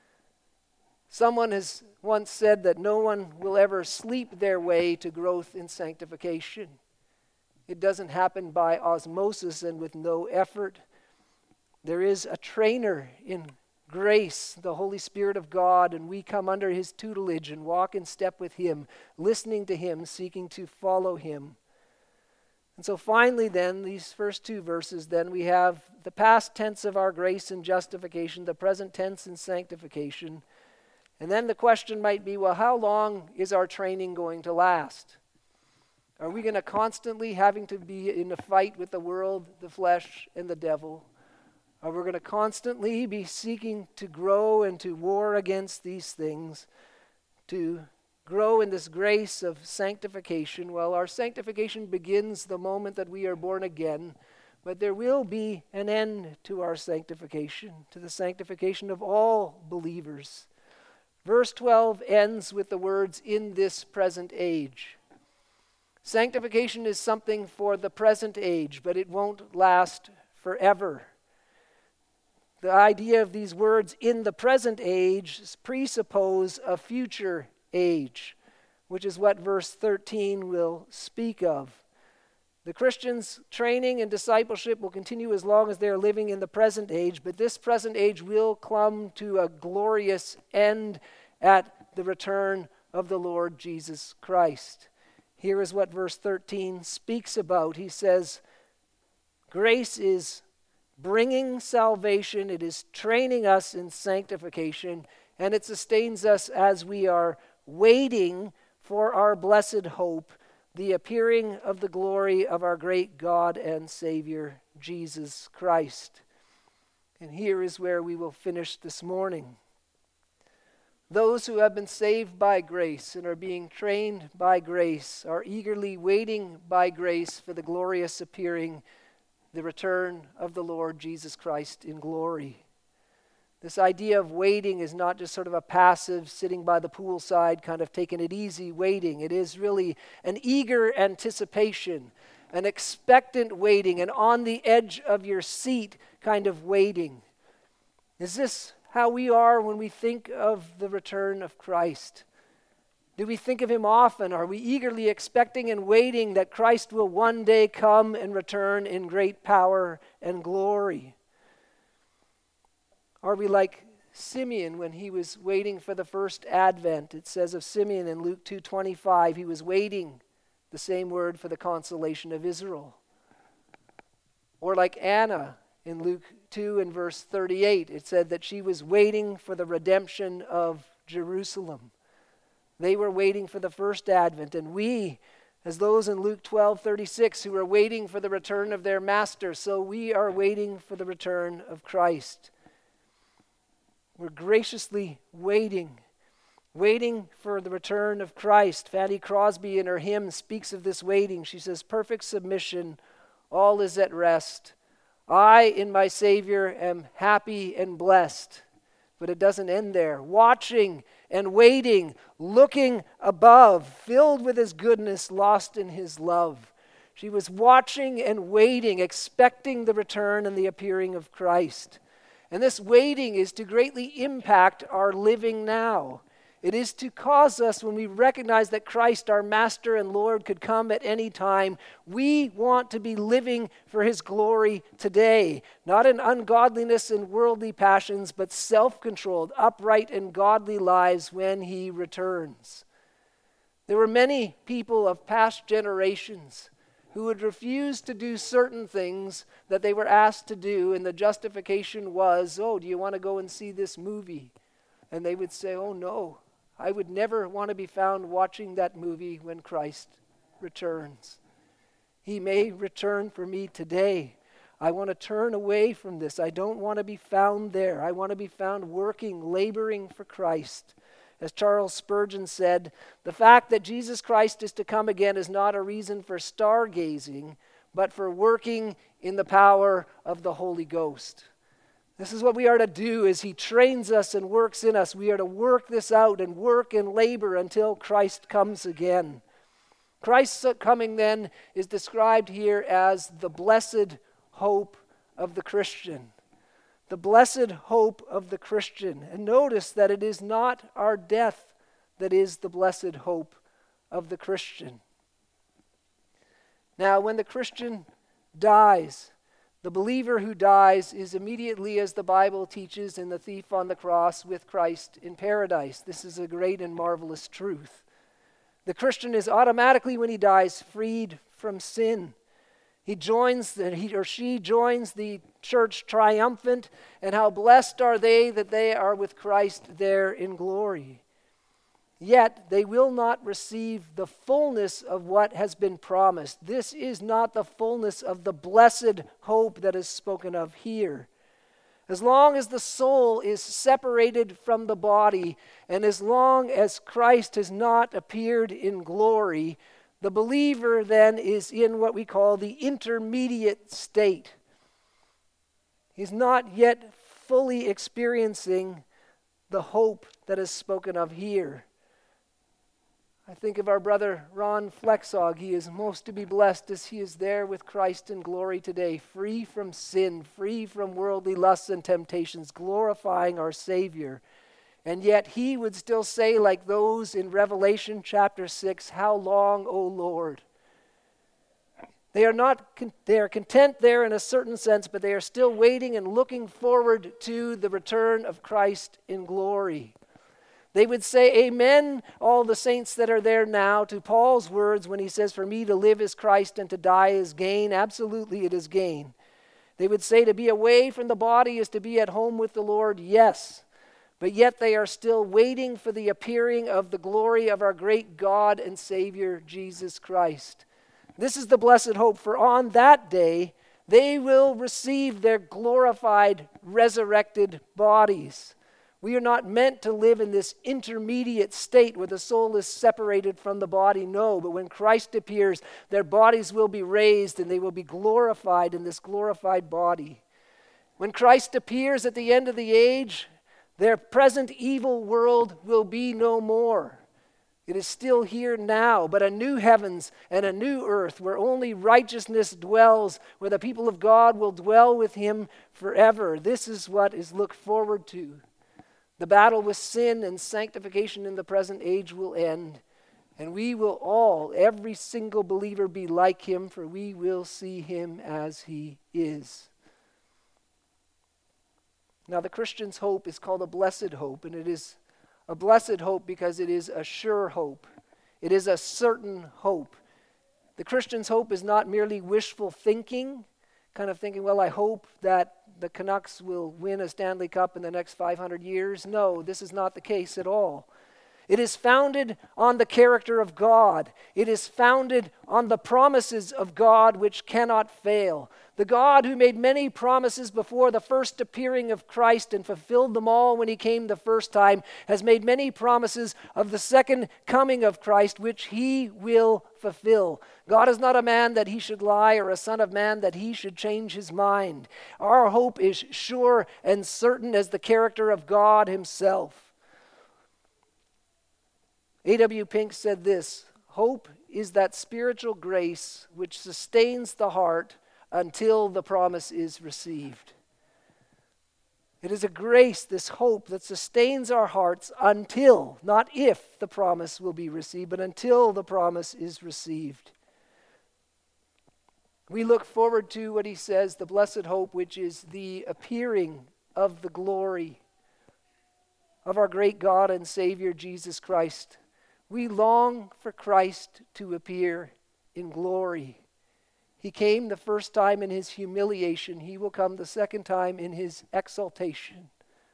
Someone has once said that no one will ever sleep their way to growth in sanctification. It doesn't happen by osmosis and with no effort. There is a trainer in grace, the Holy Spirit of God, and we come under His tutelage and walk in step with Him, listening to Him, seeking to follow Him. And so finally then, these first two verses, then we have the past tense of our grace and justification, the present tense in sanctification. And then the question might be, well, how long is our training going to last? Are we going to constantly having to be in a fight with the world, the flesh, and the devil? Or we're going to constantly be seeking to grow and to war against these things, to grow in this grace of sanctification? Well, our sanctification begins the moment that we are born again, but there will be an end to our sanctification, to the sanctification of all believers. Verse 12 ends with the words, "in this present age." Sanctification is something for the present age, but it won't last forever. The idea of these words, "in the present age," presuppose a future age, which is what verse 13 will speak of. The Christian's training and discipleship will continue as long as they are living in the present age, but this present age will come to a glorious end at the return of the Lord Jesus Christ. Here is what verse 13 speaks about. He says, grace is bringing salvation, it is training us in sanctification, and it sustains us as we are waiting for our blessed hope, the appearing of the glory of our great God and Savior, Jesus Christ. And here is where we will finish this morning. Those who have been saved by grace and are being trained by grace are eagerly waiting by grace for the glorious appearing, the return of the Lord Jesus Christ in glory. This idea of waiting is not just sort of a passive, sitting by the poolside, kind of taking it easy waiting. It is really an eager anticipation, an expectant waiting, an on the edge of your seat kind of waiting. Is this how we are when we think of the return of Christ? Do we think of him often? Are we eagerly expecting and waiting that Christ will one day come and return in great power and glory? Are we like Simeon when he was waiting for the first advent? It says of Simeon in Luke 2:25, he was waiting, the same word, for the consolation of Israel. Or like Anna in Luke 2 and verse 38, it said that she was waiting for the redemption of Jerusalem. They were waiting for the first advent, and we, as those in Luke 12:36 who are waiting for the return of their master, so we are waiting for the return of Christ. We're graciously waiting for the return of Christ. Fanny Crosby in her hymn speaks of this waiting. She says, "Perfect submission, all is at rest. I in my Savior am happy and blessed." But it doesn't end there. Watching and waiting, looking above, filled with his goodness, lost in his love. She was watching and waiting, expecting the return and the appearing of Christ. And this waiting is to greatly impact our living now. It is to cause us, when we recognize that Christ, our Master and Lord, could come at any time, we want to be living for his glory today. Not in ungodliness and worldly passions, but self-controlled, upright, and godly lives when he returns. There were many people of past generations who would refuse to do certain things that they were asked to do, and the justification was, "Oh, do you want to go and see this movie?" And they would say, "Oh no, I would never want to be found watching that movie when Christ returns. He may return for me today. I want to turn away from this. I don't want to be found there. I want to be found working, laboring for Christ." As Charles Spurgeon said, "The fact that Jesus Christ is to come again is not a reason for stargazing, but for working in the power of the Holy Ghost." This is what we are to do as he trains us and works in us. We are to work this out and work and labor until Christ comes again. Christ's coming then is described here as the blessed hope of the Christian. The blessed hope of the Christian. And notice that it is not our death that is the blessed hope of the Christian. Now, when the Christian dies, the believer who dies is immediately, as the Bible teaches in the thief on the cross, with Christ in paradise. This is a great and marvelous truth. The Christian is automatically, when he dies, freed from sin. He or she joins the church triumphant, and how blessed are they that they are with Christ there in glory. Yet they will not receive the fullness of what has been promised. This is not the fullness of the blessed hope that is spoken of here. As long as the soul is separated from the body, and as long as Christ has not appeared in glory, the believer then is in what we call the intermediate state. He's not yet fully experiencing the hope that is spoken of here. I think of our brother Ron Flexog. He is most to be blessed as he is there with Christ in glory today, free from sin, free from worldly lusts and temptations, glorifying our Savior. And yet he would still say, like those in Revelation chapter 6, "How long, O Lord?" They are content there in a certain sense, but they are still waiting and looking forward to the return of Christ in glory. They would say, "Amen," all the saints that are there now, to Paul's words when he says, "For me to live is Christ and to die is gain." Absolutely, it is gain. They would say to be away from the body is to be at home with the Lord. Yes. but yet they are still waiting for the appearing of the glory of our great God and Savior, Jesus Christ. This is the blessed hope, for on that day they will receive their glorified, resurrected bodies. We are not meant to live in this intermediate state where the soul is separated from the body. No, but when Christ appears, their bodies will be raised and they will be glorified in this glorified body. When Christ appears at the end of the age, their present evil world will be no more. It is still here now, but a new heavens and a new earth where only righteousness dwells, where the people of God will dwell with him forever. This is what is looked forward to. The battle with sin and sanctification in the present age will end, and we will all, every single believer, be like him, for we will see him as he is. Now, the Christian's hope is called a blessed hope, and it is a blessed hope because it is a sure hope. It is a certain hope. The Christian's hope is not merely wishful thinking, kind of thinking, well, I hope that the Canucks will win a Stanley Cup in the next 500 years. No, this is not the case at all. It is founded on the character of God. It is founded on the promises of God which cannot fail. The God who made many promises before the first appearing of Christ and fulfilled them all when he came the first time, has made many promises of the second coming of Christ which he will fulfill. God is not a man that he should lie, or a son of man that he should change his mind. Our hope is sure and certain as the character of God himself. A.W. Pink said this: hope is that spiritual grace which sustains the heart until the promise is received. It is a grace, this hope, that sustains our hearts until, not if, the promise will be received, but until the promise is received. We look forward to what he says, the blessed hope, which is the appearing of the glory of our great God and Savior, Jesus Christ. We long for Christ to appear in glory. He came the first time in his humiliation. He will come the second time in his exaltation.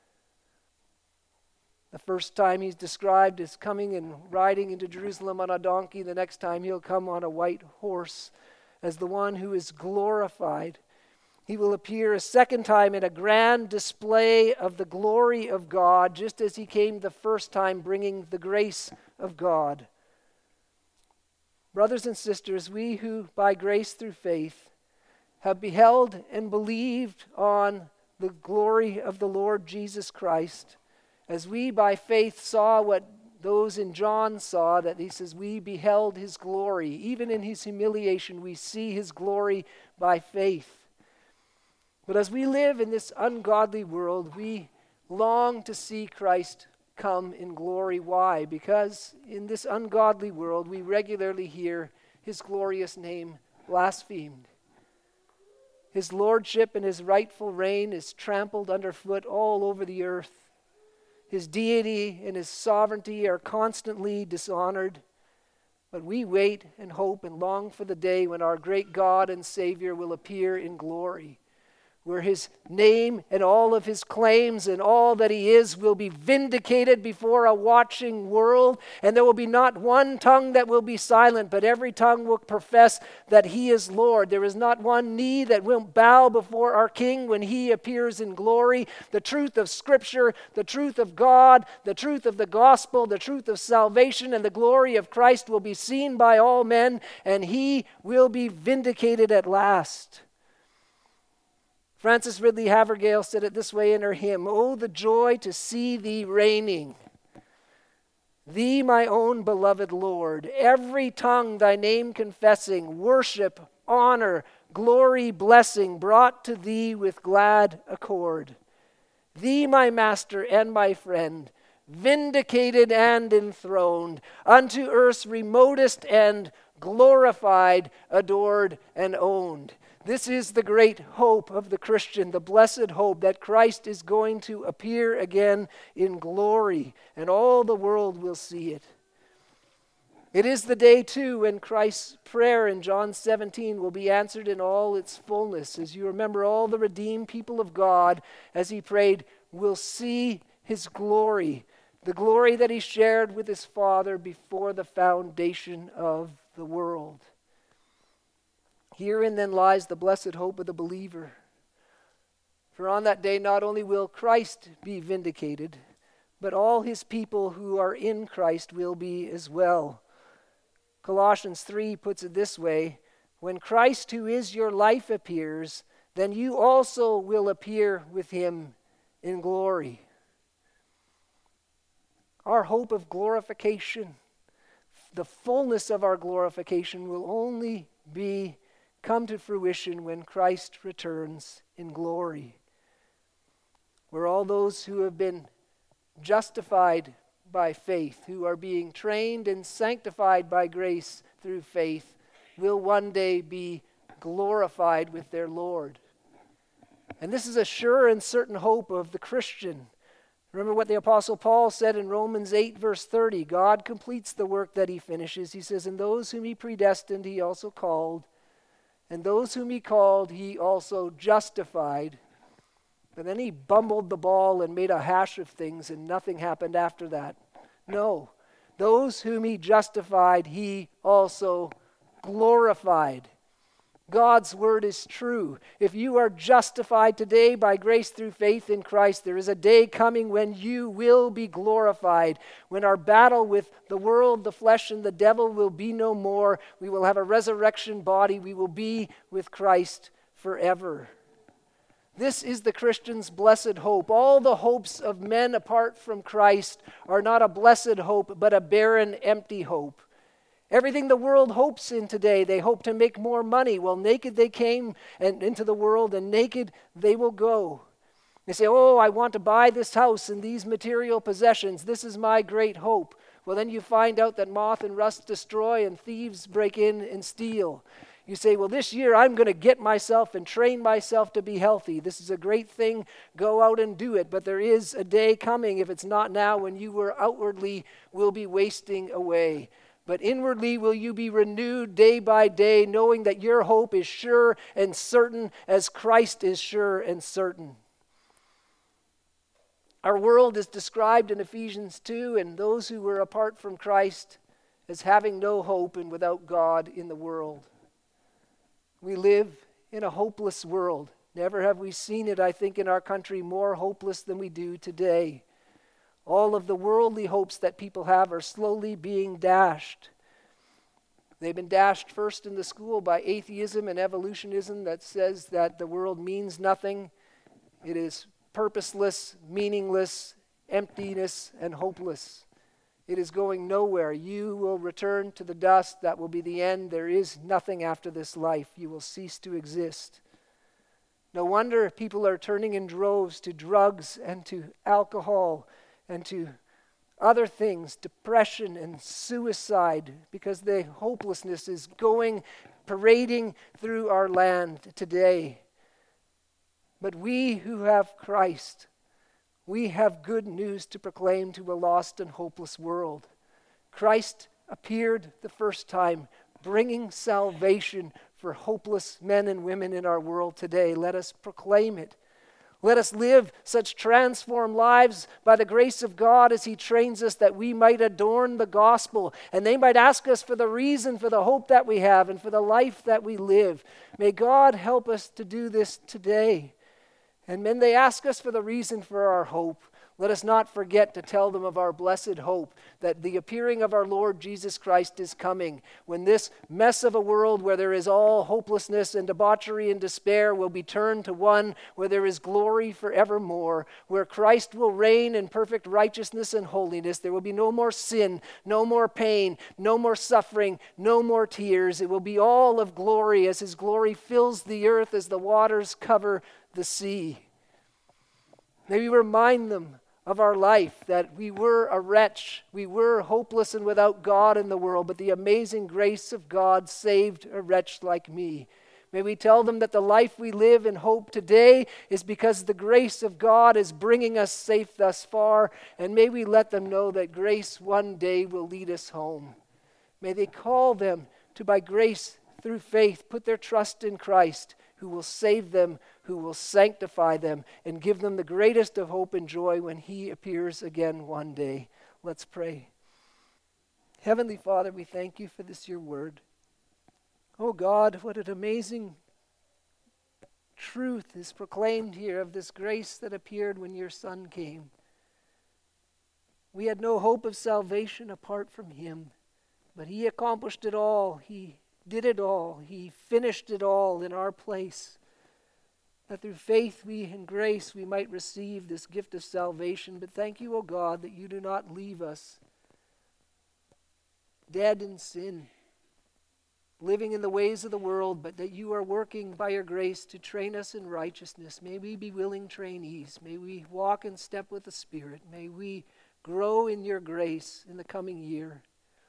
The first time he's described as coming and riding into Jerusalem on a donkey. The next time he'll come on a white horse as the one who is glorified. He will appear a second time in a grand display of the glory of God, just as he came the first time bringing the grace of God. Brothers and sisters, we who by grace through faith have beheld and believed on the glory of the Lord Jesus Christ, as we by faith saw what those in John saw, that he says we beheld his glory. Even in his humiliation, we see his glory by faith. But as we live in this ungodly world, we long to see Christ come in glory. Why? Because in this ungodly world, we regularly hear his glorious name blasphemed. His lordship and his rightful reign is trampled underfoot all over the earth. His deity and his sovereignty are constantly dishonored. But we wait and hope and long for the day when our great God and Savior will appear in glory, where his name and all of his claims and all that he is will be vindicated before a watching world, and there will be not one tongue that will be silent, but every tongue will profess that he is Lord. There is not one knee that will bow before our King when he appears in glory. The truth of Scripture, the truth of God, the truth of the gospel, the truth of salvation, and the glory of Christ will be seen by all men, and he will be vindicated at last. Frances Ridley Havergale said it this way in her hymn: "Oh, the joy to see thee reigning, thee, my own beloved Lord, every tongue thy name confessing, worship, honor, glory, blessing, brought to thee with glad accord. Thee, my master and my friend, vindicated and enthroned, unto earth's remotest end, glorified, adored, and owned." This is the great hope of the Christian, the blessed hope that Christ is going to appear again in glory, and all the world will see it. It is the day, too, when Christ's prayer in John 17 will be answered in all its fullness. As you remember, all the redeemed people of God, as he prayed, will see his glory, the glory that he shared with his Father before the foundation of the world. Herein then lies the blessed hope of the believer. For on that day not only will Christ be vindicated, but all his people who are in Christ will be as well. Colossians 3 puts it this way, when Christ, who is your life, appears, then you also will appear with him in glory. Our hope of glorification, the fullness of our glorification will only come to fruition when Christ returns in glory. Where all those who have been justified by faith, who are being trained and sanctified by grace through faith, will one day be glorified with their Lord. And this is a sure and certain hope of the Christian. Remember what the Apostle Paul said in Romans 8, verse 30. God completes the work that he finishes. He says, and those whom he predestined, he also called. And those whom he called, he also justified. But then he bumbled the ball and made a hash of things, and nothing happened after that. No. Those whom he justified, he also glorified. God's word is true. If you are justified today by grace through faith in Christ, there is a day coming when you will be glorified. When our battle with the world, the flesh, and the devil will be no more. We will have a resurrection body. We will be with Christ forever. This is the Christian's blessed hope. All the hopes of men apart from Christ are not a blessed hope, but a barren, empty hope. Everything the world hopes in today, they hope to make more money. Well, naked they came into the world, and naked they will go. They say, oh, I want to buy this house and these material possessions. This is my great hope. Well, then you find out that moth and rust destroy and thieves break in and steal. You say, well, this year I'm going to get myself and train myself to be healthy. This is a great thing. Go out and do it. But there is a day coming, if it's not now, when you outwardly will be wasting away. But inwardly will you be renewed day by day, knowing that your hope is sure and certain as Christ is sure and certain. Our world is described in Ephesians 2, and those who were apart from Christ as having no hope and without God in the world. We live in a hopeless world. Never have we seen it, I think, in our country more hopeless than we do today. All of the worldly hopes that people have are slowly being dashed. They've been dashed first in the school by atheism and evolutionism that says that the world means nothing. It is purposeless, meaningless, emptiness, and hopeless. It is going nowhere. You will return to the dust. That will be the end. There is nothing after this life. You will cease to exist. No wonder people are turning in droves to drugs and to alcohol and to other things, depression and suicide, because the hopelessness is parading through our land today. But we who have Christ, we have good news to proclaim to a lost and hopeless world. Christ appeared the first time, bringing salvation for hopeless men and women in our world today. Let us proclaim it. Let us live such transformed lives by the grace of God as He trains us, that we might adorn the gospel, and they might ask us for the reason for the hope that we have and for the life that we live. May God help us to do this today. And when they ask us for the reason for our hope, let us not forget to tell them of our blessed hope, that the appearing of our Lord Jesus Christ is coming, when this mess of a world where there is all hopelessness and debauchery and despair will be turned to one where there is glory forevermore, where Christ will reign in perfect righteousness and holiness. There will be no more sin, no more pain, no more suffering, no more tears. It will be all of glory as His glory fills the earth as the waters cover the sea. May we remind them of our life, that we were a wretch, we were hopeless and without God in the world, but the amazing grace of God saved a wretch like me. May we tell them that the life we live in hope today is because the grace of God is bringing us safe thus far, and may we let them know that grace one day will lead us home. May they call them to, by grace through faith, put their trust in Christ, who will save them who will sanctify them and give them the greatest of hope and joy when he appears again one day. Let's pray. Heavenly Father, we thank you for this, your word. Oh God, what an amazing truth is proclaimed here of this grace that appeared when your Son came. We had no hope of salvation apart from him, but he accomplished it all. He did it all. He finished it all in our place. That through faith and grace we might receive this gift of salvation. But thank you, O God, that you do not leave us dead in sin, living in the ways of the world, but that you are working by your grace to train us in righteousness. May we be willing trainees. May we walk in step with the Spirit. May we grow in your grace in the coming year.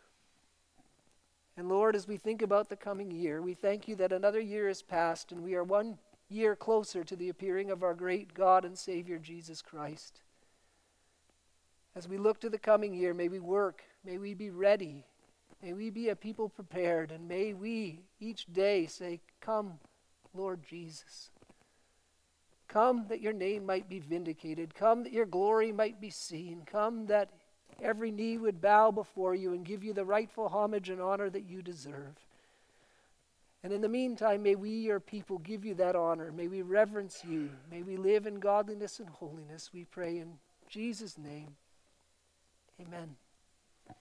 And Lord, as we think about the coming year, we thank you that another year has passed and we are 1 year closer to the appearing of our great God and Savior Jesus Christ. As we look to the coming year, may we work, may we be ready, may we be a people prepared, and may we each day say, "Come, Lord Jesus. Come that your name might be vindicated. Come that your glory might be seen. Come that every knee would bow before you and give you the rightful homage and honor that you deserve. And in the meantime, may we, your people, give you that honor. May we reverence you. May we live in godliness and holiness, we pray in Jesus' name. Amen.